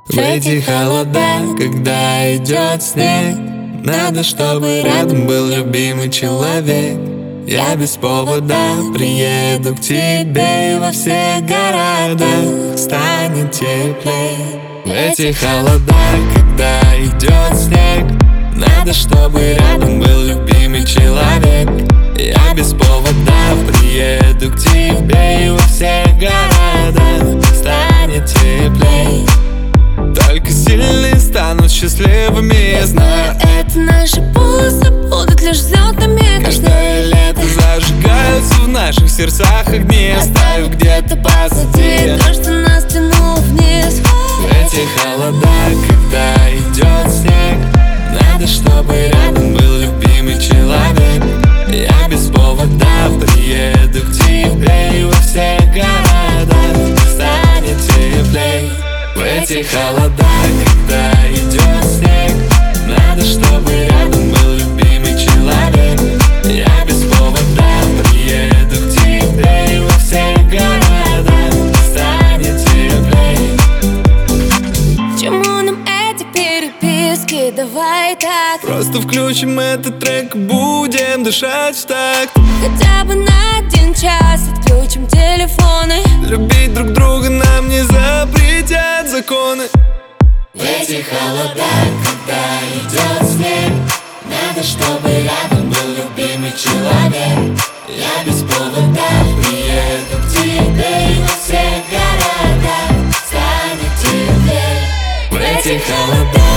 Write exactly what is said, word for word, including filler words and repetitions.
В эти холода, когда идет снег, надо, чтобы рядом был любимый человек. Я без повода приеду к тебе, и во всех городах станет теплее. В эти холода, когда идет снег, надо, чтобы рядом был любимый человек. Я без повода приеду к тебе, и во всех городах станет теплей. Только сильные станут счастливыми, я знаю. Это наши полосы будут лишь взлетами. Каждое лето зажигаются в наших сердцах огни, оставив где-то позади то, что нас тянуло вниз. В эти холода, когда идет снег, надо, чтобы рядом был любимый человек. Я без повода приеду к тебе, и во всех городах станет теплей. В эти холода, когда идет снег, надо, чтобы рядом был любимый человек. Я без повода приеду к тебе, и во всех городах станет теплей. К чему нам эти переписки? Давай так, Просто включим этот трек, будем дышать в такт. хотя бы на один час отключим телефоны. Любить друг друга нам не запретят законы. В эти холода, когда идет снег, надо, чтобы рядом был любимый человек. Я без повода приеду к тебе, и во всех городах станет теплее. В эти холода,